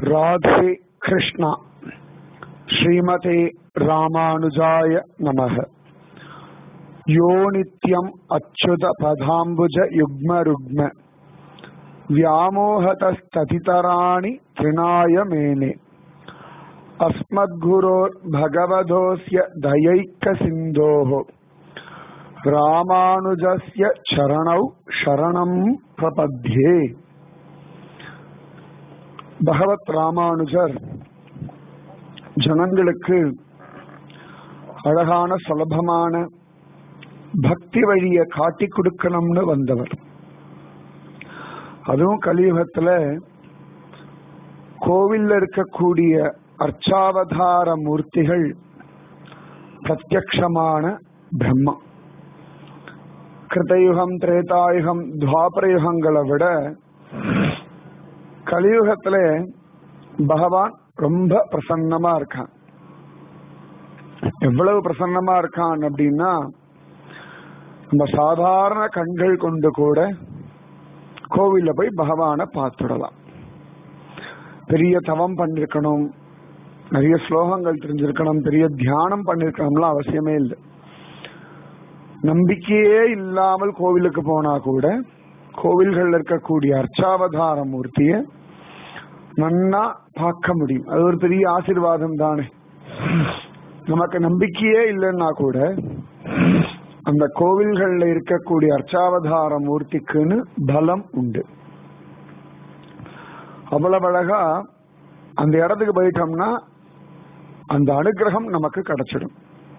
राधे कृष्णा श्रीमते रामानुजाय नमः। यो नित्यम् अच्युत पदाम्बुज युग्म रुग्म व्यामोहतस्ततितराणि तृणाय मेने अस्मद्गुरोर्भगवतोऽस्य दयैकसिन्धोः रामानुजस्य चरणौ शरणं प्रपद्ये। பகவத் ராமானுஜர் ஜனங்களுக்கு அழகான சுலபமான பக்தி வழியை காட்டி கொடுக்கணும்னு வந்தவர். அதுவும் கலியுகத்துல கோவில்ல இருக்கக்கூடிய அர்ச்சாவதார மூர்த்திகள் பிரத்யக்ஷமான பிரம்மா. கிருதயுகம், திரேதாயுகம், துவாபர யுகங்களை விட கலியுகத்துல பகவான் ரொம்ப பிரசன்னமா இருக்கான். எவ்வளவு பிரசன்னமா இருக்கான் அப்படின்னா, நம்ம சாதாரண கண்கள் கொண்டு கூட கோவில்ல போய் பகவானை பார்த்துடலாம். பெரிய தவம் பண்ணிருக்கணும், நிறைய ஸ்லோகங்கள் தெரிஞ்சிருக்கணும், பெரிய தியானம் பண்ணிருக்கணும்லாம் அவசியமே இல்லை. நம்பிக்கையே இல்லாமல் கோவிலுக்கு போனா கூட கோவில்கள் இருக்கக்கூடிய அர்ச்சாவதார மூர்த்திய நன்னா பார்க்க முடியும். அது ஒரு பெரிய ஆசீர்வாதம் தானே. நமக்கு நம்பிக்கையே இல்லைன்னா கூட அந்த கோவில்கள்ல இருக்கக்கூடிய அர்ச்சாவதார மூர்த்திக்குன்னு பலம் உண்டு. அவ்வளவு அழகா அந்த இடத்துக்கு போயிட்டோம்னா அந்த அனுகிரகம் நமக்கு கிடைச்சிடும்.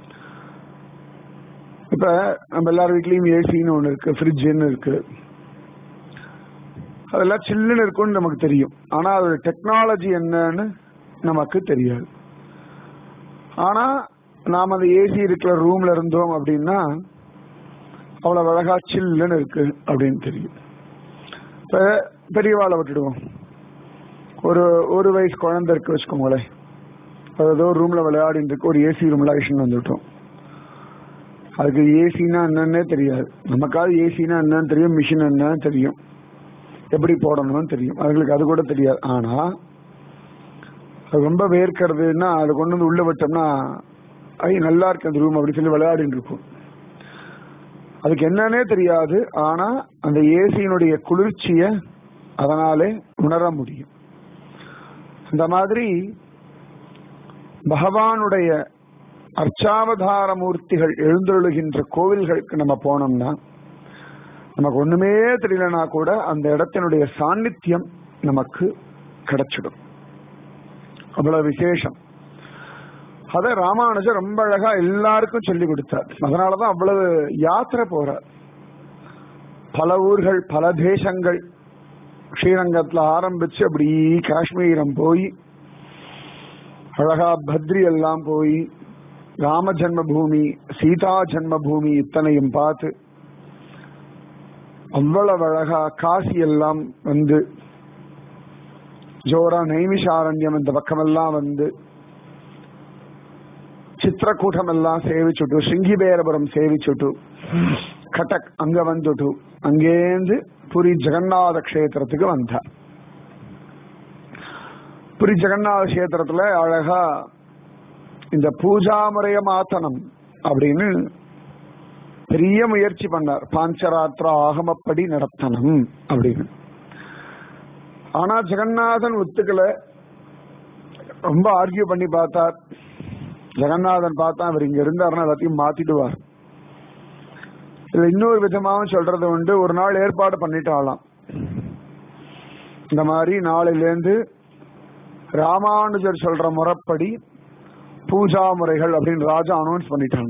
இப்ப நம்ம எல்லார் வீட்லயும் ஏசின்னு ஒண்ணு இருக்கு, ஃப்ரிட்ஜ்ன்னு இருக்கு. அதெல்லாம் சில்லுன்னு இருக்கும்னு நமக்கு தெரியும். ஆனா அதோட டெக்னாலஜி என்னன்னு நமக்கு தெரியாது. ஆனா நாம அந்த ஏசி இருக்கிற ரூம்ல இருந்தோம் அப்படின்னா அவ்வளவு அழகா சில்லுன்னு இருக்கு அப்படின்னு தெரியும். இப்ப பெரியவாளை விட்டுடுவோம். ஒரு வயசு குழந்தை இருக்கு வச்சுக்கோங்களேன். ஏதோ ரூம்ல விளையாடிட்டு இருக்கு, ஒரு ஏசி ரூம்ல அழிச்சுன்னு வந்துட்டோம். அதுக்கு ஏசினா என்னன்னே தெரியாது. நமக்காவது ஏசினா என்னன்னு தெரியும், மிஷின் என்னன்னு தெரியும், எப்படி போடணும்னு தெரியும். அதுங்களுக்கு அது கூட தெரியாது. ஆனா அது ரொம்ப வேர்க்கிறதுன்னா அதை கொண்டு வந்து உள்ள விட்டோம்னா நல்லா இருக்கு அந்த ரூம் அப்படின்னு சொல்லி விளையாடிட்டு இருக்கும். அதுக்கு என்னன்னே தெரியாது. ஆனா அந்த ஏசியினுடைய குளிர்ச்சிய அதனாலே உணர முடியும். இந்த மாதிரி பகவானுடைய அர்ச்சாவதார மூர்த்திகள் எழுந்தருளுகின்ற கோவில்களுக்கு நம்ம போனோம்னா நமக்கு ஒண்ணுமே தெரியலனா கூட அந்த இடத்தினுடைய சாநித்தியம் நமக்கு கிடைச்சிடும். அவ்வளவு விசேஷம். அத ராமானுஜர் ரொம்ப அழகா எல்லாருக்கும் சொல்லி கொடுத்தார். அதனாலதான் அவ்வளவு யாத்திரை போறார். பல ஊர்கள், பல தேசங்கள், ஸ்ரீரங்கத்துல ஆரம்பிச்சு அப்படி காஷ்மீரம் போய் அழகா பத்ரி எல்லாம் போய் ராம ஜன்ம பூமி, சீதா ஜன்ம பூமி இத்தனையும் பார்த்து அவ்வளவு அழகா காசி எல்லாம் வந்து ஜோரா நைமிஷாரண்யம் இந்த பக்கமெல்லாம் வந்து சித்திரக்கூட்டம் எல்லாம் சேவிச்சுட்டு, சிங்கிபேரபுரம் சேவிச்சுட்டு, கட்டக் அங்க வந்துட்டு அங்கேந்து புரி ஜெகநாத கஷேத்திரத்துக்கு வந்தார். புரி ஜெகநாத கஷேத்திரத்துல அழகா இந்த பூஜா முறைய மாத்தனம் அப்படின்னு பெரிய முயற்சி பண்ணார். பாஞ்சராத்திர ஆகமப்படி நடத்தணும் அப்படின்னு. ஆனா ஜெகநாதன் ஒத்துக்கல. ரொம்ப ஆர்கியூ பண்ணி பார்த்தார். ஜெகநாதன் பார்த்தா அவர் இங்க இருந்தாருன்னா எல்லாத்தையும் மாத்திடுவார். இதுல இன்னொரு விதமாவும் சொல்றது உண்டு. ஒரு நாள் ஏற்பாடு பண்ணிட்டாலாம். இந்த மாதிரி நாளிலேருந்து ராமானுஜர் சொல்ற முறைப்படி பூஜா முறைகள் அப்படின்னு ராஜா அனௌன்ஸ் பண்ணிட்டாங்க.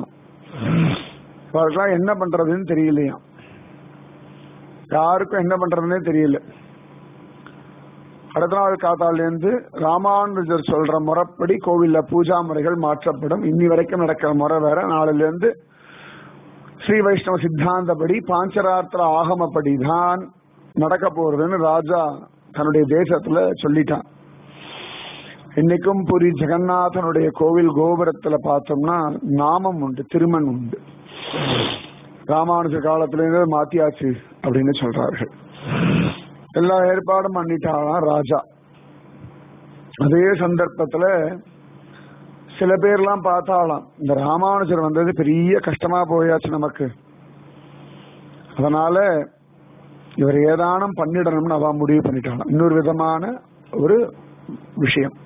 என்ன பண்றதுன்னு தெரியலையா, யாருக்கும் என்ன பண்றதுன்னே தெரியல. அடுத்த நாள் காத்தாலேருந்து ராமானுஜர் சொல்ற முறைப்படி கோவில்ல பூஜா முறைகள் மாற்றப்படும். இன்னி வரைக்கும் நடக்கிற முறை வேற. நாளில இருந்து ஸ்ரீ வைஷ்ணவ சித்தாந்தப்படி பாஞ்சராத்திர ஆகமப்படி தான் நடக்க போறதுன்னு ராஜா தன்னுடைய தேசத்துல சொல்லிட்டான். இன்னைக்கும் புரி ஜெகநாதனுடைய கோவில் கோபுரத்துல பார்த்தோம்னா நாமம் உண்டு, திருமண் உண்டு. ராமானுஜர் காலத்திலிருந்து மாத்தியாச்சு அப்படின்னு சொல்றார்கள். எல்லா ஏற்பாடும் பண்ணிட்டாராம் ராஜா. அதே சந்தர்ப்பத்துல சில பேர்லாம் பார்த்தாலாம் இந்த ராமானுஜர் வந்தது பெரிய கஷ்டமா போயாச்சு நமக்கு, அதனால இவர் ஏதானும் பண்ணிடணும்னு அவ முடிவு பண்ணிட்டாளாம். இன்னொரு விதமான ஒரு விஷயம்,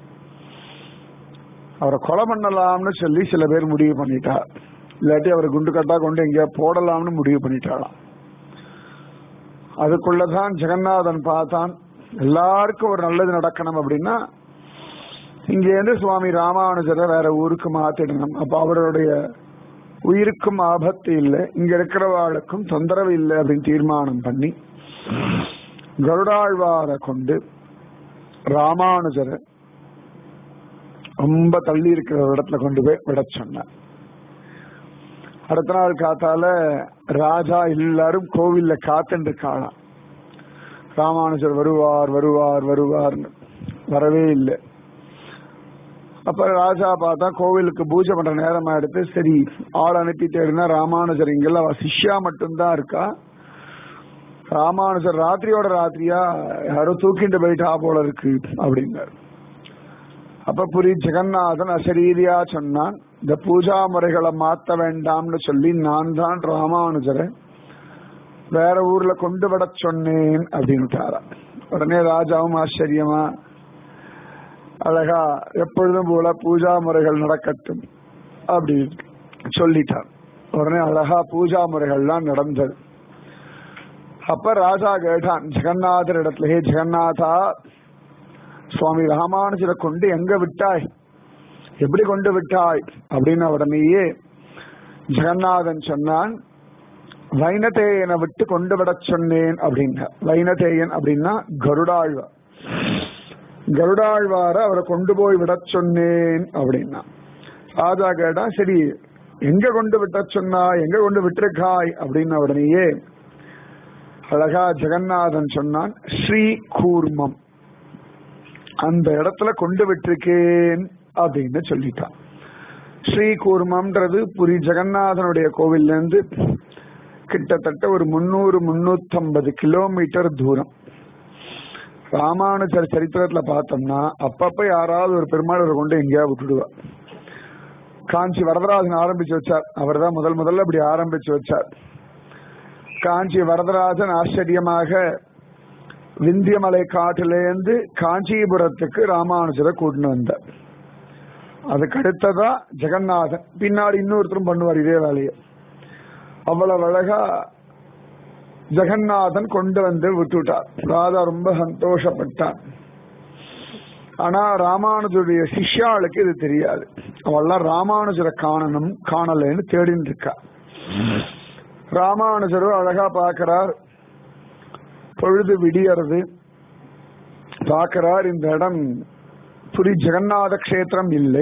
அவரை கொலை பண்ணலாம்னு சொல்லி சில பேர் முடிவு பண்ணிட்டா, இல்லாட்டி அவரை குண்டு கட்டா கொண்டு எங்கேயா போடலாம்னு முடிவு பண்ணிட்டாளாம். அதுக்குள்ளதான் ஜெகநாதன் பார்த்தான், எல்லாருக்கும் ஒரு நல்லது நடக்கணும் அப்படின்னா இங்கேருந்து சுவாமி ராமானுஜரை வேற ஊருக்கு மாத்திடணும். அப்ப அவருடைய உயிருக்கும் ஆபத்து இல்லை, இங்க இருக்கிறவாளுக்கும் தொந்தரவு இல்லை அப்படின்னு தீர்மானம் பண்ணி கருடாழ்வாரை கொண்டு ராமானுஜரை ரொம்ப தள்ளி இருக்கிற இடத்துல கொண்டு போய் விட சொன்னார். அடுத்த நாள் காத்தால ராஜா எல்லாரும் கோவில்ல காத்துட்டு இருக்காளாம். ராமானுஜர் வருவார் வருவார் வருவார்னு வரவே இல்லை. அப்ப ராஜா பார்த்தா கோவிலுக்கு பூஜை பண்ற நேரமா எடுத்து சரி ஆள் அனுப்பி தேடினா ராமானுஜர் இங்கெல்லாம் சிஷ்யா மட்டும்தான் இருக்கா, ராமானுஜர் ராத்திரியோட ராத்திரியா யாரோ தூக்கிட்டு போயிட்டா போல இருக்கு அப்படின்னாரு. அப்ப புரி ஜெகநாதன் அசரீரியா சொன்னான், இந்த பூஜா முறைகளை மாத்த வேண்டாம்னு சொல்லி நான் தான் ராமானுஜரை வேற ஊர்ல கொண்டு விட சொன்னேன் அப்படின்னுட்டாரா. உடனே ராஜாவும் ஆச்சரியமா அழகா எப்பொழுதும் போல பூஜா முறைகள் நடக்கட்டும் அப்படி சொல்லிட்டார். உடனே அழகா பூஜா முறைகள்லாம் நடந்தது. அப்ப ராஜா கேட்டான் ஜெகநாதர் இடத்துல, ஹே ஜெகநாதா, சுவாமி ராமானுஜரை கொண்டு எங்க விட்டாய், எப்படி கொண்டு விட்டாய் அப்படின்னு. உடனேயே ஜெகநாதன் சொன்னான், வைனதேயனை விட்டு கொண்டு விட சொன்னேன் அப்படின்னா. வைனதேயன் அப்படின்னா கருடாழ்வார், கருடாழ்வார அவரை கொண்டு போய் விட சொன்னேன் அப்படின்னா. ராஜா கேட்டா சரி எங்க கொண்டு விட்ட சொன்னா, எங்க கொண்டு விட்டுருக்காய் அப்படின்ன. உடனேயே அழகா ஜெகநாதன் சொன்னான், ஸ்ரீ கூர்மம் அந்த இடத்துல கொண்டு விட்டிருக்கேன் அப்படின்னு சொல்லிட்டான். ஸ்ரீ கூர்மம்ன்றது புரி ஜெகநாதனுடைய கோவில்ல இருந்து கிட்டத்தட்ட ஒரு 300-350 கிலோமீட்டர் தூரம். ராமானுஜர் சரித்திரத்துல பார்த்தோம்னா அப்பப்ப யாராவது ஒரு பெருமாள் கொண்டு எங்கேயா விட்டுடுவா. காஞ்சி வரதராஜன் ஆரம்பிச்சு வச்சார், அவர் தான் முதல்ல அப்படி ஆரம்பிச்சு வச்சார். காஞ்சி வரதராஜன் ஆச்சரியமாக விந்தியமலை காட்டிலேருந்து காஞ்சிபுரத்துக்கு ராமானுஜரை கூட்டின்னு வந்தார். அதுக்கு அடுத்ததா ஜெகநாதன், பின்னாடி இன்னொருத்தரும் பண்ணுவார் இதே வேலையை. அவ்வளவு அழகா ஜெகநாதன் கொண்டு வந்து விட்டுட்டார். ராதா ரொம்ப சந்தோஷப்பட்டான். ஆனா ராமானுஜருடைய சிஷ்யாளுக்கு இது தெரியாது. அவள்லாம் ராமானுஜரை காணலன்னு தேடின்னு இருக்கா. ராமானுஜரும் அழகா பாக்கிறார், பொழுது விடியறது பாக்கிறார், இந்த இடம் புரி ஜெகநாத கஷேத்திரம் இல்லை,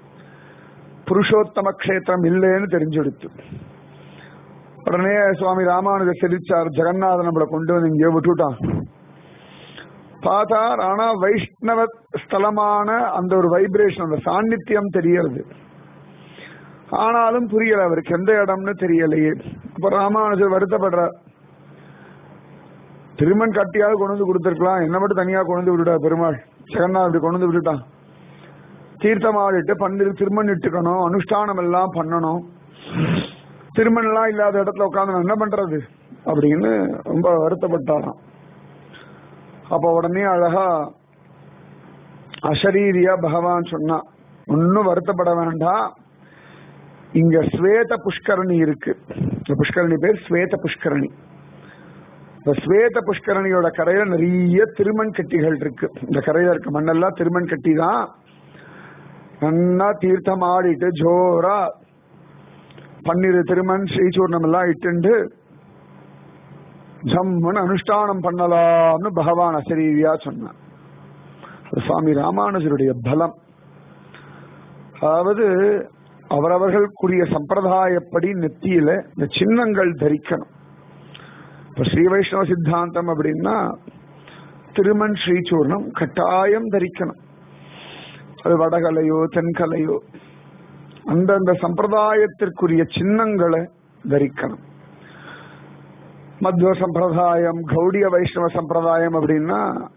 புருஷோத்தம கஷேத்திரம் இல்லைன்னு தெரிஞ்செடுத்து. உடனே சுவாமி ராமானுஜர் சிரிச்சார், ஜெகநாதன் நம்மளை கொண்டு வந்து இங்கே விட்டுட்டான். பார்த்தார், ஆனா வைஷ்ணவ ஸ்தலமான அந்த ஒரு வைப்ரேஷன், அந்த சாநித்தியம் தெரியறது. ஆனாலும் புரியல அவருக்கு எந்த இடம்னு தெரியலையே. இப்ப ராமானுஜர் வருத்தப்படுறார், திருமண் கட்டியாவது கொண்டு வந்து கொடுத்துருக்கலாம், என்ன மட்டும் தனியா கொண்டு வந்து விட்டுட்டா பெருமாள். ஜெகநாதன் கொண்டு வந்து விட்டுட்டான். தீர்த்தமாடிட்டு பண்டில் திருமண் இட்டுக்கணும், அனுஷ்டானம் எல்லாம் பண்ணணும், திருமணம் எல்லாம் இல்லாத இடத்துல உட்காந்து என்ன பண்றது அப்படின்னு ரொம்ப வருத்தப்பட்டாராம். அப்ப உடனே அழகா அசரீரியா பகவான் சொன்னா, ஒன்னும் வருத்தப்பட வேண்டாம், இங்க ஸ்வேத புஷ்கரணி இருக்கு. இந்த புஷ்கரணி பேர் ஸ்வேத புஷ்கரணி. இந்த ஸ்வேத புஷ்கரணியோட கரையில நிறைய திருமண் கட்டிகள் இருக்கு. இந்த கரையில இருக்க மண்ணெல்லாம் திருமண் கட்டி தான். நல்லா தீர்த்தம் ஆடிட்டு ஜோரா பன்னிரு திருமண் ஸ்ரீசூர்ணம் எல்லாம் இட்டு ஜம்மன் அனுஷ்டானம் பண்ணலாம்னு பகவான் அசரீரியா சொன்னான். சுவாமி ராமானுஜருடைய பலம். அதாவது அவரவர்களுக்குரிய சம்பிரதாயப்படி நெத்தியில இந்த சின்னங்கள் தரிக்கணும். இப்ப ஸ்ரீ வைஷ்ணவ சித்தாந்தம் அப்படின்னா திருமண் ஸ்ரீசூர்ணம் கட்டாயம் தரிக்கணும். அது வடகலையோ தென்கலையோ அந்தந்த சம்பிரதாயத்திற்குரிய சின்னங்களை தரிக்கணும். மத்வ சம்பிரதாயம், கௌடிய வைஷ்ணவ சம்பிரதாயம் அப்படின்னா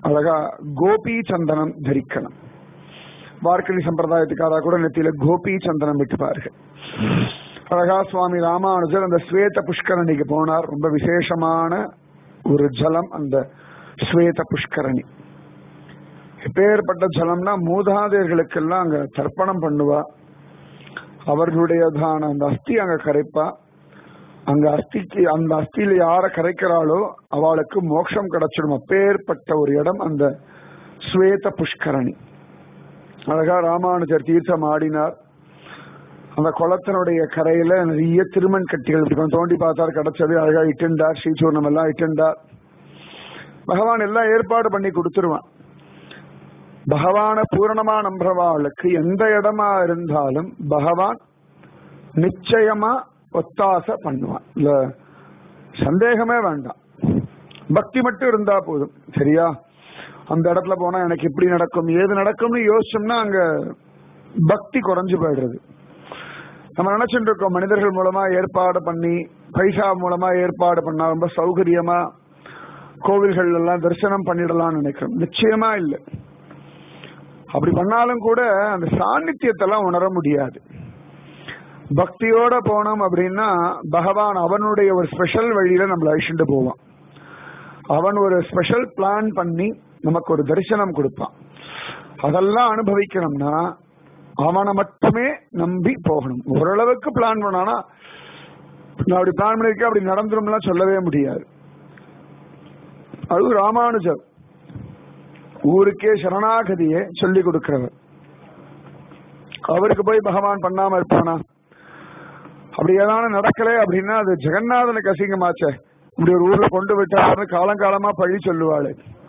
அழகா கோபி சந்தனம் தரிக்கணும். வார்க்கடி சம்பிரதாயத்துக்காக கூட நெத்தியில கோபி சந்தனம் விட்டுப்பார்கள். அழகா சுவாமி ராமானுஜர் அந்த ஸ்வேத புஷ்கரணிக்கு போனார். ரொம்ப விசேஷமான ஒரு ஜலம் அந்த ஸ்வேத புஷ்கரணி. எப்பேற்பட்ட ஜலம்னா மூதாதையர்களுக்கெல்லாம் அங்க தர்ப்பணம் பண்ணுவா. அவர்களுடையதான அந்த அஸ்தி அங்க கரைப்பா. அங்க அந்த அஸ்தியில யார கரைக்கிறாளோ அவளுக்கு மோட்சம் கிடைச்சிடும். அப்பேற்பட்ட ஒரு இடம் அந்த ஸ்வேத புஷ்கரணி. அழகா ராமானுஜர் தீர்த்தம் ஆடினார். அந்த குளத்தினுடைய கரையில நிறைய திருமண் கட்டிகள் தோண்டி பார்த்தார், கிடைச்சது. அழகா இட்டுண்டார், ஸ்ரீசூர்ணம் எல்லாம் இட்டுண்டார். பகவான் எல்லாம் ஏற்பாடு பண்ணி கொடுத்துருவான். பகவான பூரணமா நம்புறவாளுக்கு எந்த இடமா இருந்தாலும் பகவான் நிச்சயமா ஒத்தாசை பண்ணுவான். இல்ல சந்தேகமே வேண்டாம். பக்தி மட்டும் இருந்தா போதும். சரியா? அந்த இடத்துல போனா எனக்கு இப்படி நடக்கும் ஏது நடக்கும்னு யோசிச்சோம்னா அங்க பக்தி குறைஞ்சு போயிடுறது. நம்ம நினைச்சுட்டு இருக்கோம் மனிதர்கள் மூலமா ஏற்பாடு பண்ணி, பைசா மூலமா ஏற்பாடு பண்ணா ரொம்ப சௌகரியமா கோவில்கள் எல்லாம் தரிசனம் பண்ணிடலாம்னு நினைக்கிறோம். நிச்சயமா இல்லை. அப்படி பண்ணாலும் கூட அந்த சாநித்தியத்தெல்லாம் உணர முடியாது. பக்தியோட போனோம் அப்படின்னா பகவான் அவனுடைய ஒரு ஸ்பெஷல் வழியில நம்மளை அழிச்சுட்டு போவான். அவன் ஒரு ஸ்பெஷல் பிளான் பண்ணி நமக்கு ஒரு தரிசனம் கொடுப்பான். அதெல்லாம் அனுபவிக்கணும்னா அவனை மட்டுமே நம்பி போகணும். ஓரளவுக்கு பிளான் பண்ணானா நான் அப்படி பிளான் பண்ணிருக்கேன் அப்படி நடந்துரும்லாம் சொல்லவே முடியாது. அது ராமானுஜர் ஊருக்கே சரணாகதியை சொல்லி கொடுக்கிறவர். அவருக்கு போய் பகவான் பண்ணாம இருப்பானா? அப்படி ஏதாவது நடக்கல அப்படின்னா அது ஜெகநாதனுக்கு அசிங்கமாச்சே. இப்படி ஒரு ஊர்ல கொண்டு விட்டாரு காலங்காலமா பழி சொல்லுவாள்.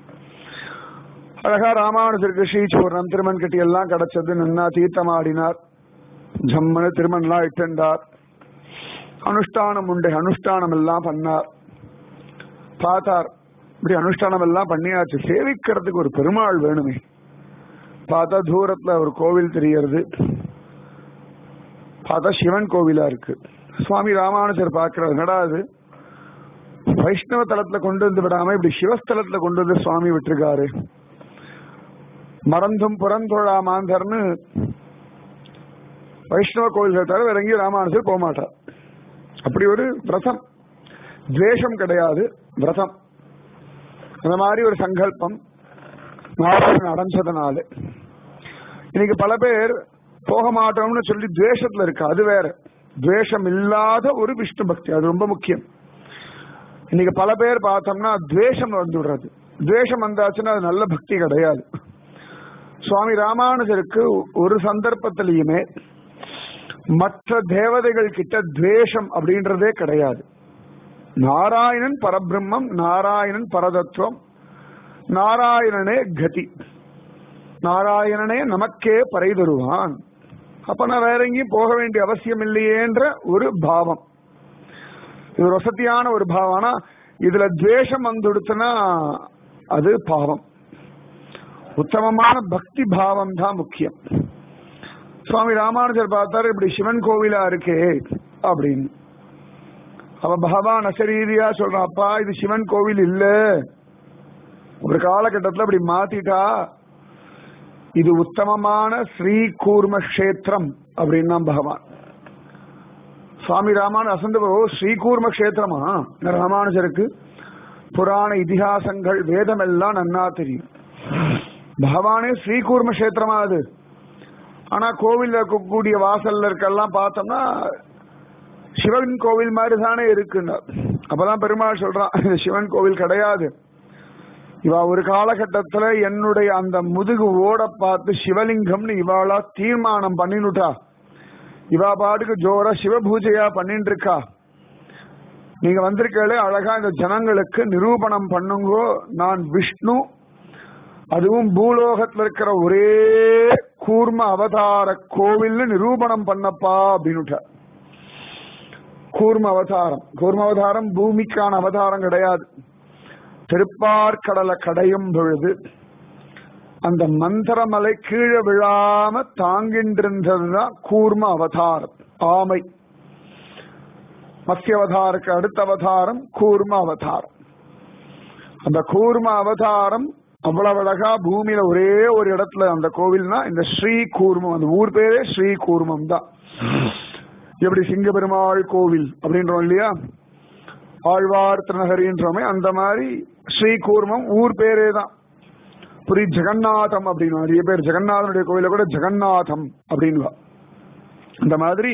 அழகா ராமானுஜருக்கு ஸ்ரீசூர்ணம் திருமண் கட்டி எல்லாம் கிடைச்சது. நன்னா தீர்த்தமாடினார். ஜம்மனு திருமணம்லாம் இட்டார். அனுஷ்டானம் உண்டு. அனுஷ்டானம் எல்லாம் பண்ணார். பார்த்தார் இப்படி அனுஷ்டானம் எல்லாம் பண்ணியாச்சு. சேவிக்கிறதுக்கு ஒரு பெருமாள் வேணுமே. பார்த்தா தூரத்துல ஒரு கோவில் தெரியறது. பார்த்தா சிவன் கோவிலா இருக்கு. சுவாமி ராமானுஜர் பார்க்கிறார், என்னடா அது வைஷ்ணவ தலத்துல கொண்டு வந்து விடாம இப்படி சிவஸ்தலத்துல கொண்டு வந்து சுவாமி விட்டுருக்காரு. மறந்தும் புறந்தொழா மாந்தர்னு வைஷ்ணவ கோவில்கள் தவிர வேற எங்கேயும் ராமானுஜர் போக மாட்டார். அப்படி ஒரு விரதம். துவேஷம் கிடையாது, விரதம். அந்த மாதிரி ஒரு சங்கல்பம் நாராயணன் அடைஞ்சதுனால இன்னைக்கு பல பேர் போக மாட்டோம்னு சொல்லி துவேஷத்துல இருக்கு. அது வேற. துவேஷம் இல்லாத ஒரு விஷ்ணு பக்தி, அது ரொம்ப முக்கியம். இன்னைக்கு பல பேர் பார்த்தோம்னா துவேஷம் வந்துடுறது. துவேஷம் வந்தாச்சுன்னா அது நல்ல பக்தி கிடையாது. சுவாமி ராமானுஜருக்கு ஒரு சந்தர்ப்பத்திலையுமே மற்ற தேவதைகள் கிட்ட துவேஷம் அப்படின்றதே கிடையாது. நாராயணன் பரபிரம்மம், நாராயணன் பரதத்துவம், நாராயணனே கதி, நாராயணனே நமக்கே பறை தருவான். அப்ப நான் வேற எங்கேயும் போக வேண்டிய அவசியம் இல்லையேன்ற ஒரு பாவம். இது ஒரு வசதியான ஒரு பாவம். ஆனா இதுல துவேஷம் வந்துடுச்சுன்னா அது பாவம். உத்தமமான பக்தி பாவம் தான் முக்கியம். சுவாமி ராமானுஜர் பார்த்தாரு இப்படி சிவன் கோவிலா இருக்கே அப்படின்னு. அவ பகவான் அசரீதியா சொல்றான், அப்பா இது சிவன் கோவில் இல்ல, ஒரு காலகட்டத்தில் அப்படி மாத்திட்டா இது உத்தமமான ஸ்ரீ கூர்ம கஷேத்திரம் அப்படின்னா பகவான். சுவாமி ராமானு அசந்து ஸ்ரீகூர்ம கஷேத்திரமா? ராமானுஜருக்கு புராண இதிகாசங்கள் வேதம் எல்லாம் நன்னா தெரியும். பகவானே ஸ்ரீகூர்ம கஷேத்திரமா அது. ஆனா கோவில் இருக்கக்கூடிய வாசல்ல இருக்கெல்லாம் பார்த்தோம்னா சிவன் கோவில் மாதிரி தானே இருக்குன்னு. அப்பதான் பெருமாள் சொல்றான் சிவன் கோவில் கிடையாது. இவா ஒரு காலகட்டத்துல என்னுடைய அந்த முதுகு ஓட பார்த்து சிவலிங்கம்னு இவாளா தீர்மானம் பண்ணினுட்டா. இவா பாட்டுக்கு ஜோரா சிவ பூஜையா பண்ணிட்டு இருக்கா. நீங்க வந்திருக்கே அழகா இந்த ஜனங்களுக்கு நிரூபணம் பண்ணுங்கோ, நான் விஷ்ணு, அதுவும் பூலோகத்துல இருக்கிற ஒரே கூர்ம அவதார கோவில் நிரூபணம் பண்ணப்பா அப்படின்னுட்ட. கூர்ம அவதாரம், கூர்ம அவதாரம் பூமிக்கான அவதாரம் கிடையாது. திருப்பார்கடலை கடையும் பொழுது அந்த மந்திரமலை கீழே விழாம தாங்கின்றிருந்ததுதான் கூர்ம அவதாரம். ஆமை மத்ய அவதாருக்கு அடுத்த அவதாரம் கூர்ம அவதாரம். அந்த கூர்ம அவதாரம் அவ்வளவு அழகா பூமியில ஒரே ஒரு இடத்துல அந்த கோவில்னா இந்த ஸ்ரீ கூர்மம், அந்த ஊர் பேரே ஸ்ரீ கூர்மம் தான். எப்படி சிங்கபெருமாள் கோவில் அப்படின்றோம் இல்லையா, ஆழ்வார் திருநகரின்றோமே, அந்த மாதிரி ஸ்ரீ கூர்மம் ஊர் பேரே தான். புரி ஜெகநாதம் அப்படின்னு நிறைய பேர் ஜெகநாதனுடைய கோவில கூட ஜெகநாதம் அப்படின்வா. அந்த மாதிரி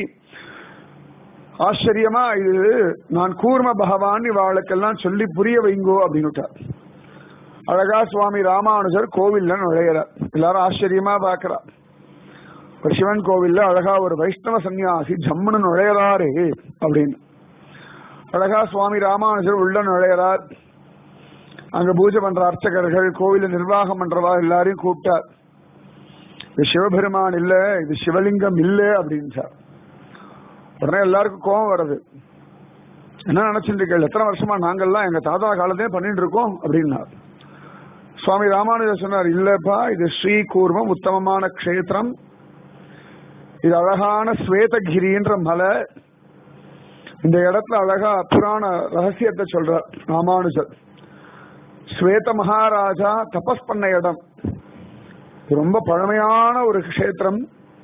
ஆச்சரியமா இது நான் கூர்ம பகவான் இவாளுக்கெல்லாம் சொல்லி புரிய வைங்கோ அப்படின்னு அழகா சுவாமி ராமானுஜர் கோவில்ல நுழையிறார். எல்லாரும் ஆச்சரியமா பாக்குறா. ஒரு சிவன் கோவில்ல அழகா ஒரு வைஷ்ணவ சன்னியாசி ஜம்முன்னு நுழையறாரே அப்படின்னு. அழகா சுவாமி ராமானுஜர் உள்ள நுழையறார். அங்க பூஜை பண்ற அர்ச்சகர்கள், கோவில நிர்வாகம் பண்றவா எல்லாரையும் கூப்பிட்டார். இது சிவபெருமான் இல்ல, இது சிவலிங்கம் இல்ல அப்படின்ட்டார். உடனே எல்லாருக்கும் கோபம் வருது. என்ன நினைச்சிட்டு இருக்கீங்க, எத்தனை வருஷமா நாங்கள்லாம் எங்க தாத்தா காலத்தே பண்ணிட்டு இருக்கோம் அப்படின்னார். சுவாமி ராமானுஜர் சொன்னார், இல்லப்பா, இது ஸ்ரீ கூர்மம், உத்தமமான க்ஷேத்திரம். இது அழகான ஸ்வேதகிரின்ற மலை. இந்த இடத்துல அழகா புராண ரகசியத்தை சொல்றார் ராமானுஜர். ஸ்வேத மகாராஜா தபஸ் பண்ண இடம். ரொம்ப பழமையான ஒரு க்ஷேத்திரம்.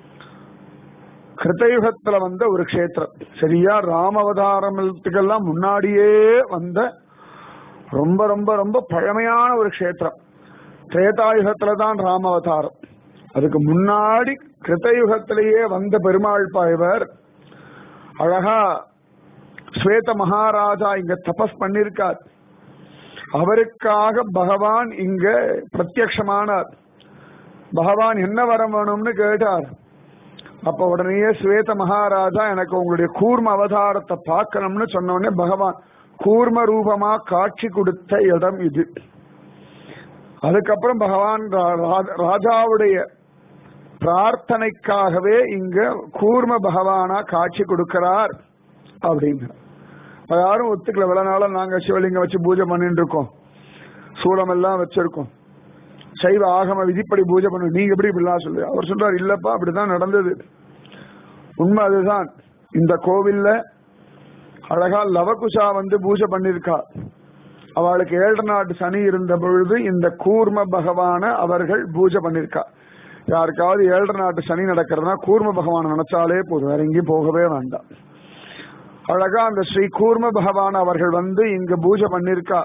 கிருத்தயுகத்துல வந்த ஒரு க்ஷேத்திரம். சரியா ராமவதாரத்துக்கெல்லாம் முன்னாடியே வந்த ரொம்ப ரொம்ப ரொம்ப பழமையான ஒரு க்ஷேத்திரம். திரேதாயுகத்துல தான் ராமவதாரம். அதுக்கு முன்னாடி கிருத்தயுகத்திலேயே வந்த பெருமாள் பாய்வர். அழகா ஸ்வேத மகாராஜா இங்க தபஸ் பண்ணிருக்கார். அவருக்காக பகவான் இங்க பிரத்யக்ஷமானார். பகவான் என்ன வரம் வேணும்னு கேட்டார். அப்ப உடனே ஸ்வேத மகாராஜா எனக்கு உங்களுடைய கூர்ம அவதாரத்தை பார்க்கணும்னு சொன்ன உடனே பகவான் கூர்ம ரூபமா காட்சி கொடுத்த இடம் இது. அதுக்கப்புறம் பகவான் ராஜாவுடைய பிரார்த்தனைக்காகவே இங்க கூர்ம பகவானா காட்சி கொடுக்கிறார் அப்படிங்கிற. யாரும் ஒத்துக்கல. இவ்வளவு நாள நாங்க சிவலிங்கம் வச்சு பூஜை பண்ணிட்டு இருக்கோம், சூலம் எல்லாம் வச்சிருக்கோம், சைவ ஆகம விதிப்படி பூஜை பண்ண, நீங்க எப்படி இப்படிலாம் சொல்லு. அவர் சொல்றாரு, இல்லப்பா அப்படிதான் நடந்தது, உண்மை அதுதான். இந்த கோவில்ல அழகா லவகுஷா வந்து பூஜை பண்ணிருக்கா. அவளுக்கு 7 நாட்டு சனி இருந்த பொழுது இந்த கூர்ம பகவான அவர்கள் பூஜை பண்ணிருக்கா. யாருக்காவது 7 நாட்டு சனி நடக்கிறதுனா கூர்ம பகவான் நினைச்சாலே போதும், வேற எங்கேயும் போகவே வேண்டாம். அழகா அந்த ஸ்ரீ கூர்ம பகவான் அவர்கள் வந்து இங்க பூஜை பண்ணிருக்கா.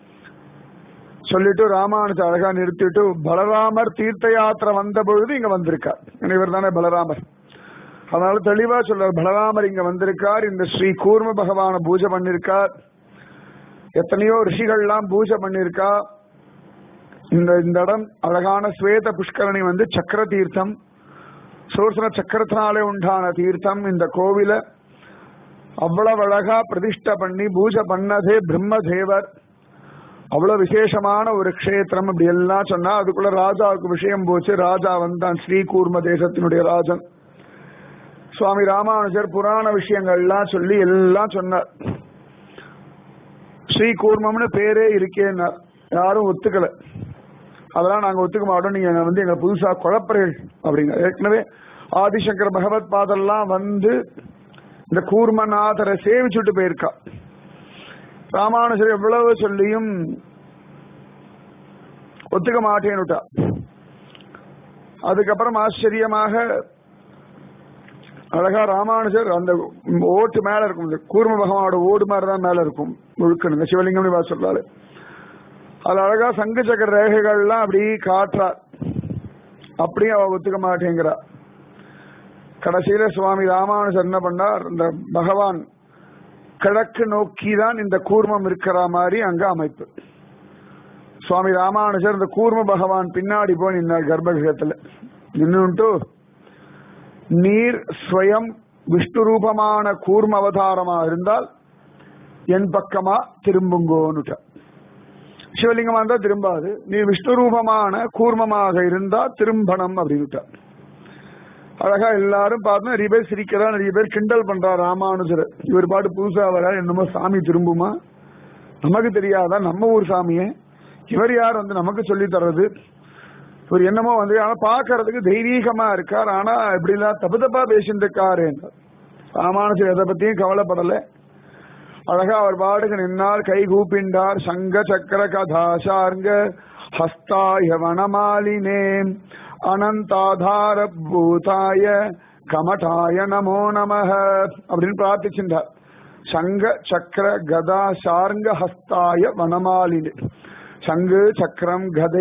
சொல்லிட்டு ராமானுஜ அழகா நிறுத்திட்டு பலராமர் தீர்த்த யாத்திரை வந்த பொழுது இங்க வந்திருக்கார். இவர் தானே பலராமர். அதனால தெளிவா சொல்றார், பலராமர் இங்க வந்திருக்கார், இந்த ஸ்ரீ கூர்ம பகவான பூஜை பண்ணிருக்கார். எத்தனையோ ரிஷிகள்லாம் பூஜை பண்ணிருக்கா. இந்த இடம் அழகான ஸ்வேத புஷ்கரணி வந்து சக்கர தீர்த்தம், சூர்சன சக்கரத்தினாலே உண்டான தீர்த்தம். இந்த கோவில அவ்வளவு அழகா பிரதிஷ்டை பண்ணி பூஜை பண்ணதே பிரம்மதேவர். அவ்வளவு விசேஷமான ஒரு க்ஷேத்திரம். அப்படி எல்லாம் சொன்னா அதுக்குள்ள ராஜாவுக்கு விஷயம் போச்சு. ராஜா வந்தான், ஸ்ரீ கூர்ம தேசத்தினுடைய ராஜன். சுவாமி ராமானுஜர் புராண விஷயங்கள்லாம் சொல்லி எல்லாம் சொன்னார். ஸ்ரீ கூர்மம்னு பேரே இருக்கேன்னார். யாரும் ஒத்துக்கல. அதெல்லாம் நாங்க ஒத்துக்க மாட்டோம், நீங்க வந்து எங்க புதுசா குழப்பறீர்கள் அப்படிங்க. ஏற்கனவே ஆதிசங்கர பகவத் பாதெல்லாம் வந்து இந்த கூர்மநாதரை சேவிச்சுட்டு போயிருக்கா. ராமானுஜர் எவ்வளவு சொல்லியும் ஒத்துக்க மாட்டேன்னுட்டா. அதுக்கப்புறம் ஆச்சரியமாக அழகா ராமானுஜர் அந்த ஓட்டு மேல இருக்கும், கூர்ம பகவானோட ஓடு மாதிரிதான் மேல இருக்கும் முழுக்கணுங்க, சிவலிங்கம் சொல்றாரு. அது அழகா சங்கு சக்கர ரேகைகள்லாம் அப்படி காட்டுறார். அப்படியே அவ ஒத்துக்க மாட்டேங்கிறா. கடைசியில சுவாமி ராமானுஜர் என்ன பண்ணார், இந்த பகவான் கிழக்கு நோக்கிதான் இந்த கூர்மம் இருக்கிற மாதிரி அங்க அமைப்பு. சுவாமி ராமானுஜர் இந்த கூர்ம பகவான் பின்னாடி போய் நின்னார் கர்ப்பகிரகத்துல. நின்னுட்டு நீர் ஸ்வயம் விஷ்ணு ரூபமான கூர்ம அவதாரமா இருந்தால் என் பக்கமா திரும்புங்கோன்னுட்ட. சிவலிங்கமா இருந்தா திரும்பாது, நீ விஷ்ணு ரூபமான கூர்மமாக இருந்தா திரும்பணும் அப்படின்னுட்ட. அழகா எல்லாரும் பார்த்தா நிறைய பேர் சிரிக்கிறா, நிறைய பேர் கிண்டல் பண்றா ராமானுஜர். இவர் பாட்டு புதுசா வர, என்னமோ சாமி திரும்புமா, நமக்கு தெரியாதா, நம்ம ஊர் சாமியே இவர் யார் வந்து நமக்கு சொல்லி தர்றது, இவர் என்னமோ வந்து ஆனா பாக்குறதுக்கு தெய்வீகமா இருக்கார், ஆனா இப்படி எல்லாம் தப்பு தப்பா பேசிட்டு இருக்காரு. ராமானுஜர் எதை பத்தியும் கவலைப்படல. அழகா அவர் பாடுக நின்னால் கை கூப்பிண்டார் சங்க சக்கர கதாசார்ங்க ஹஸ்தாய வனமாலினே அனந்தாதார பூதாய கமடாய நமோ நமஹ அப்படின்னு பிரார்த்திச்சின்றார். சங்க சக்கர கதா சார்ங்க ஹஸ்தாய வனமாலினே. சங்கு சக்கரம் கதை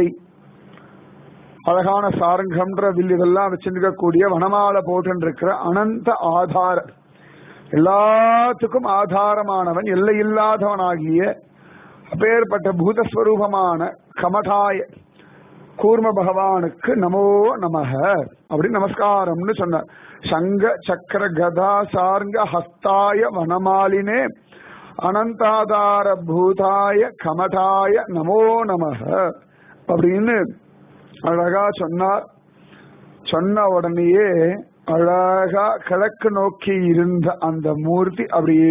அழகான சாரங்கம்ன்ற வில் இதெல்லாம் வச்சிருக்கக்கூடிய வனமாலை போட்டு இருக்கிற அனந்த ஆதார எல்லாத்துக்கும் ஆதாரமானவன் எல்லையில்லாதவனாகிய அப்பேற்பட்ட பூதஸ்வரூபமான கமடாய கூர்ம பகவானுக்கு நமோ நமஹ அப்படின்னு நமஸ்காரம்னு சொன்னார். சங்க சக்கர கதா சார்ங்க ஹஸ்தாய வனமாலினே அனந்தாதார பூதாய கமடாய நமோ நமஹ அப்படின்னு அழகா சொன்னார். சொன்ன உடனேயே அழகா கிழக்கு நோக்கி இருந்த அந்த மூர்த்தி அப்படியே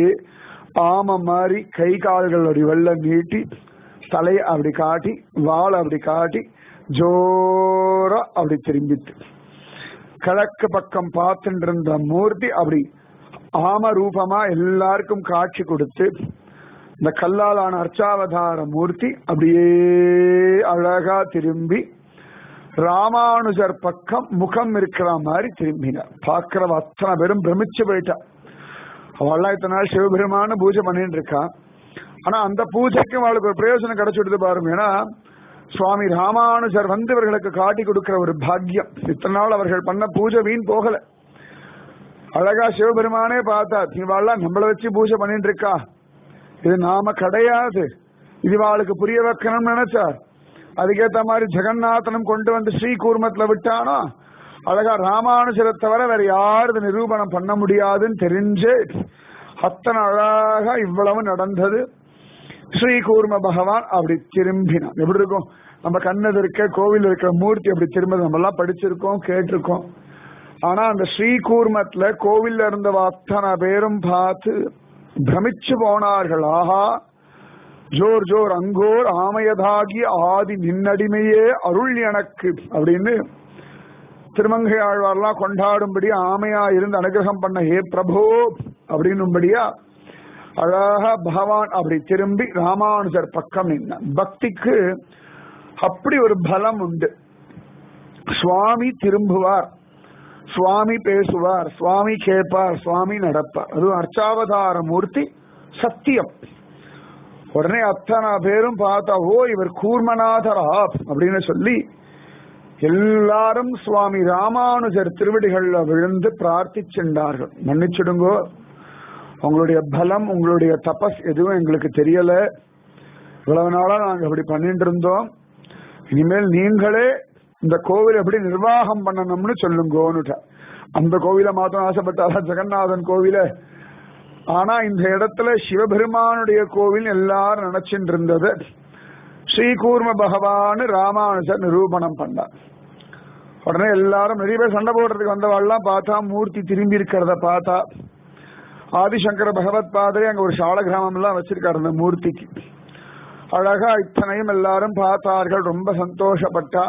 ஆம மாதிரி கை கால்கள் அப்படி வெள்ள நீட்டி தலையை அப்படி காட்டி வாழை அப்படி காட்டி ஜோரா அப்படி திரும்பிட்டு கிழக்கு பக்கம் பார்த்துட்டு இருந்த மூர்த்தி அப்படி ஆம ரூபமா எல்லாருக்கும் காட்சி கொடுத்து இந்த கல்லாலான அர்ச்சாவதார மூர்த்தி அப்படியே அழகா திரும்பி ராமானுஜர் பக்கம் முகம் இருக்கிற மாதிரி திரும்பினார். பார்க்கிறவ அத்தனை பேரும் பிரமிச்சு போயிட்டா. அவள்லாம் இத்தனை நாள் சிவபெருமான பூஜை பண்ணிட்டு இருக்கா. ஆனா அந்த பூஜைக்கு அவளுக்கு ஒரு பிரயோஜனம் கிடைச்சுடுது பாருங்க. ஏன்னா சுவாமி ராமானுஜர் வந்து இவர்களுக்கு காட்டி கொடுக்கிற ஒரு பாக்கியம். இத்தனை நாள் அவர்கள் பண்ண பூஜை வீண் போகல. அழகா சிவபெருமானே பார்த்தா இவாள்லாம் நம்மளை வச்சு பூஜை பண்ணிட்டு இருக்கா, இது நாம கிடையாது, இது அவளுக்கு புரிய வைக்கணும்னு நினைச்சார். அதுக்கேற்ற மாதிரி ஜெகநாதனும் கொண்டு வந்து ஸ்ரீகூர்மத்துல விட்டானோ அழகா ராமானுஜரை தவிர வேற யாரும் நிரூபணம் பண்ண முடியாதுன்னு தெரிஞ்சு அத்தனை அழகா இவ்வளவு நடந்தது. ஸ்ரீகூர்ம பகவான் அப்படி திரும்பினான். எப்படி இருக்கும் நம்ம கண்ணது இருக்க கோவில் இருக்கிற மூர்த்தி அப்படி திரும்ப நம்ம எல்லாம் படிச்சிருக்கோம் கேட்டிருக்கோம். ஆனா அந்த ஸ்ரீகூர்மத்துல கோவில்ல இருந்த அத்தனை பேரும் பார்த்து பிரமிச்சு போனார்கள். ஆஹா ஜோர் ஜோர் அங்கோர் ஆமையதாகி ஆதி நின்னடிமையே அருள் எனக்கு அப்படின்னு திருமங்கை ஆழ்வார்லாம் கொண்டாடும்படி ஆமையா இருந்து அனுகிரகம் பண்ண ஹே பிரபோ அப்படின்னும்படியா அழகா பகவான் அப்படி திரும்பி ராமானுஜர் பக்கம் நின்ன. பக்திக்கு அப்படி ஒரு பலம் உண்டு. சுவாமி திரும்புவார், சுவாமி பேசுவார், சுவாமி கேட்பார், சுவாமி நடப்பார். அதுவும் அர்ச்சாவதார மூர்த்தி சத்தியம். உடனே அத்தனை பேரும் பார்த்தா ஓ இவர் கூர்மநாதரா அப்படின்னு சொல்லி எல்லாரும் சுவாமி ராமானுஜர் திருவடிகள்ல விழுந்து பிரார்த்திச்சென்றார்கள். மன்னிச்சிடுங்கோ, உங்களுடைய பலம் உங்களுடைய தபஸ் எதுவும் எங்களுக்கு தெரியல, இவ்வளவு நாளா நாங்க அப்படி பண்ணிட்டு இருந்தோம், இனிமேல் நீங்களே இந்த கோவில் எப்படி நிர்வாகம் பண்ணணும்னு சொல்லுங்கோன்னு. அந்த கோவிலை மாத்திரம் ஆசைப்பட்டாதான் ஜெகநாதன் கோவில. ஆனா இந்த இடத்துல சிவபெருமானுடைய கோவில் எல்லாரும் நினைச்சுட்டு இருந்தது ஸ்ரீகூர்ம பகவான் ராமானுஜர் நிரூபணம் பண்ணார். உடனே எல்லாரும் நிறைய பேர் சண்டை போடுறதுக்கு வந்தவாள்லாம் பார்த்தா மூர்த்தி திரும்பி இருக்கிறத பார்த்தா ஆதிசங்கர பகவத் பாதரே அங்க ஒரு சால கிராமம் எல்லாம் வச்சிருக்காரு அந்த மூர்த்திக்கு. அழகா இத்தனையும் எல்லாரும் பார்த்தார்கள், ரொம்ப சந்தோஷப்பட்டா.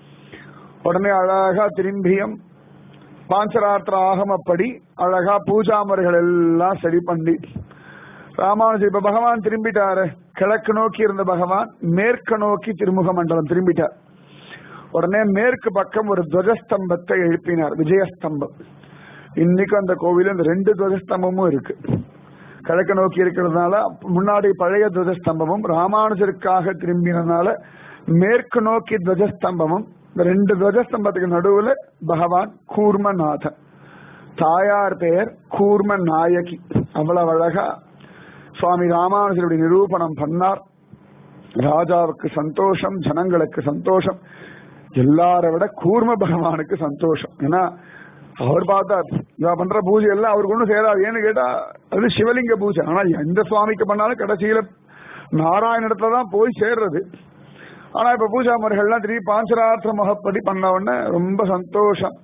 உடனே அழகா திரும்பியும் பாஞ்சராத்திர ஆகமப்படி அழகா பூஜா முறைகள் எல்லாம் சரி பண்ணி ராமானுஜர் இப்ப பகவான் திரும்பிட்டாரு. கிழக்கு நோக்கி இருந்த பகவான் மேற்கு நோக்கி திருமுக மண்டலம் திரும்பிட்டார். உடனே மேற்கு பக்கம் ஒரு துவஜஸ்தம்பத்தை எழுப்பினார், விஜயஸ்தம்பம். இன்னைக்கு அந்த கோவில இந்த 2 துவஜஸ்தம்பமும் இருக்கு. கிழக்கு நோக்கி இருக்கிறதுனால முன்னாடி பழைய துவஜஸ்தம்பமும், ராமானுஜருக்காக திரும்பினதுனால மேற்கு நோக்கி துவஜஸ்தம்பமும். இந்த 2 துவஜஸ்தம்பத்துக்கு நடுவுல பகவான் கூர்மநாதன், தாயார் பெயர் கூர்ம நாயகி. அவ்வளவு அழகா சுவாமி ராமானுஜருடைய நிரூபணம் பண்ணார். ராஜாவுக்கு சந்தோஷம், ஜனங்களுக்கு சந்தோஷம், எல்லாரை விட கூர்ம பகவானுக்கு சந்தோஷம். ஏன்னா அவர் பார்த்தார் இவ பண்ற பூஜை எல்லாம் அவருக்கு ஒன்றும் சேராது. ஏன்னு கேட்டா அது சிவலிங்க பூஜை. ஆனா எந்த சுவாமிக்கு பண்ணாலும் கடைசியில நாராயணத்துல போய் சேர்றது. ஆனா இப்ப பூஜா முறைகள்லாம் திரும்பி பாஞ்சராத்திர முகப்படி பண்ண உடனே ரொம்ப சந்தோஷம்.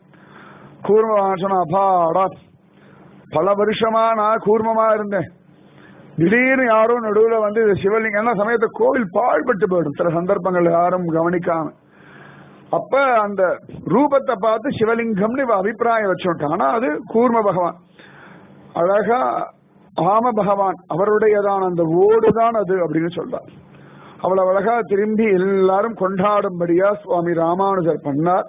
கூர்ம அபாடா, பல வருஷமா நான் கூர்மமா இருந்தேன், திடீர்னு யாரும் நடுவுல வந்து சிவலிங்கம் என்ன சமயத்தை கோவில் பாழ்பட்டு போயிடும் சில சந்தர்ப்பங்கள் யாரும் கவனிக்காம. அப்ப அந்த ரூபத்தை பார்த்து சிவலிங்கம்னு அபிப்பிராயம் வச்சுட்டான். ஆனா அது கூர்ம பகவான். அழகா ஆம பகவான் அவருடையதான் அந்த ஓடுதான் அது அப்படின்னு சொல்றார். அவ்வளவு அழகா திரும்பி எல்லாரும் கொண்டாடும்படியா சுவாமி ராமானுஜர் பண்ணார்.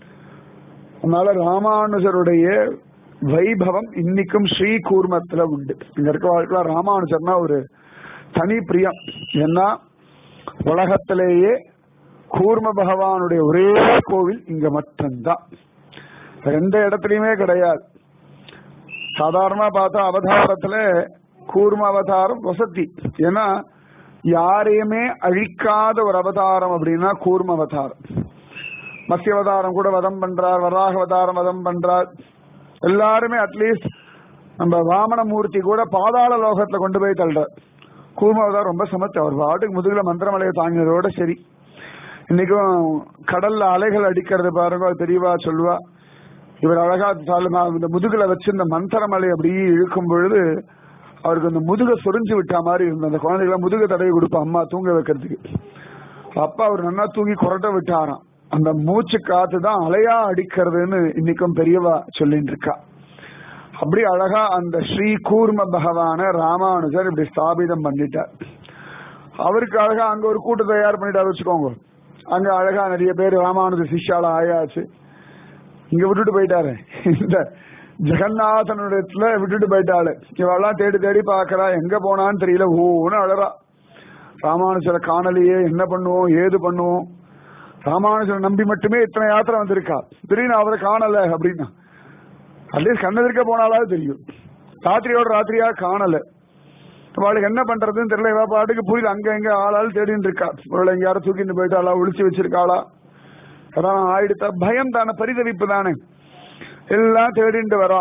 அதனால ராமானுஜருடைய வைபவம் இன்னைக்கும் ஸ்ரீ கூர்மத்துல உண்டு. இங்க இருக்க வாழ்க்கை ராமானுஜர்னா ஒரு தனி பிரியம். ஏன்னா உலகத்திலேயே கூர்ம பகவானுடைய ஒரே கோவில் இங்க மட்டும்தான், எந்த இடத்துலயுமே கிடையாது. சாதாரணமா பார்த்தா அவதாரத்துல கூர்ம அவதாரம் வசதி. ஏன்னா யாரையுமே அழிக்காத ஒரு அவதாரம் அப்படின்னா கூர்ம அவதாரம். மத்ய அவதாரம் கூட வதம் பண்றார், வராக அவதாரம் வதம் பண்றார். எல்லாருமே அட்லீஸ்ட் நம்ம வாமனமூர்த்தி கூட பாதாள லோகத்துல கொண்டு போய் தள்ளுறார். கூர்ம அவதாரம் ரொம்ப சமத்து. அவர் பாட்டுக்கு முதுகுல மந்திரமலையை தாங்கினதோட சரி. இன்னைக்கும் கடல்ல அலைகள் அடிக்கிறது பாருங்க, அது தெரியவா சொல்லுவா. இவர் அழகா இந்த முதுகுல வச்சு இந்த மந்திரமலை அப்படியே இழுக்கும் பொழுது அவருக்கு அந்த முதுக சொரிஞ்சு விட்டா மாதிரி இருந்த அந்த குழந்தைகளை முதுக தடவி கொடுப்பா அம்மா தூங்க வைக்கிறதுக்கு. அப்பா அவர் நல்லா தூங்கி கொரட்ட விட்டாராம். அந்த மூச்சு காத்து தான் அலையா அடிக்கிறதுன்னு இன்னைக்கும் பெரியவா சொல்லிட்டு இருக்கா. அப்படி அழகா அந்த ஸ்ரீ கூர்ம பகவான ராமானுஜர் இப்படி ஸ்தாபிதம் பண்ணிட்டார். அவருக்கு அழகா அங்க ஒரு கூட்டு தயார் பண்ணிட்டாரு வச்சுக்கோங்க. அங்க அழகா நிறைய பேர் ராமானுஜர் சிஷ்யால ஆயாச்சு. இங்க விட்டுட்டு போயிட்டாரு, இந்த ஜெகநாதனுடைய விட்டுட்டு போயிட்டாளு. இவெல்லாம் தேடி தேடி பாக்குறா, எங்க போனான்னு தெரியல, ஓன்னு அழறா. ராமானுஜரை காணலையே, என்ன பண்ணுவோம் ஏது பண்ணுவோம். ராமானுஜரை நம்பி மட்டுமே இத்தனை யாத்திரை வந்திருக்கா, திடீர்னு அவரை காணல அப்படின்னா அட்லீஸ்ட் கண்ணெதிர்க்க போனாலாவது தெரியும். ராத்திரியோட ராத்திரியா காணல, அவளுக்கு என்ன பண்றதுன்னு தெரியல. இவ பாட்டுக்கு புரியல, அங்க எங்க ஆளாள் தேடிட்டு இருக்கா. அவளை எங்க யாரும் தூக்கிட்டு போயிட்டாளா, ஒளிச்சு வச்சிருக்காளா, அதான் ஆயிடுத்த பயம் தானே, பரிதவிப்பு தானே, எல்லாம் தேடிட்டு வரா.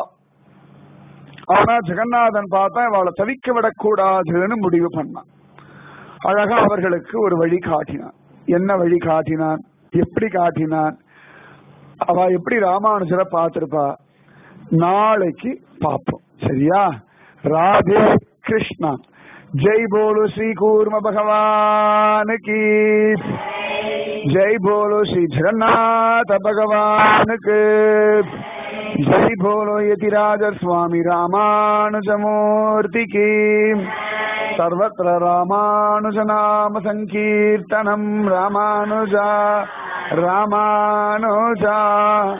ஆனா ஜெகநாதன் பார்த்தா அவளை தவிக்க விடக்கூடாதுன்னு முடிவு பண்ணான். அழகா அவர்களுக்கு ஒரு வழி காட்டினான். என்ன வழி காட்டினான், எப்படி காட்டினான், அவ எப்படி ராமானுஜரை பார்த்திருப்பா, நாளைக்கு பார்ப்போம். சரியா? ராதே கிருஷ்ணா. ஜெய் போலோ ஸ்ரீ கூர்ம பகவானுக்கு, ஜெய் போலோ ஸ்ரீ ஜெகநாத பகவானுக்கு, ஜெய் போலோ யதிராஜ சுவாமி ராமானுஜமூர்த்தி கி. சர்வத்ர ராமானுஜ நாம சங்கீர்த்தனம். ராமானுஜா ராமானுஜா.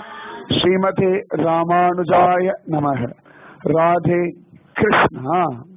ஸ்ரீமதே ராமானுஜாய நமः. ராதே கிருஷ்ணா.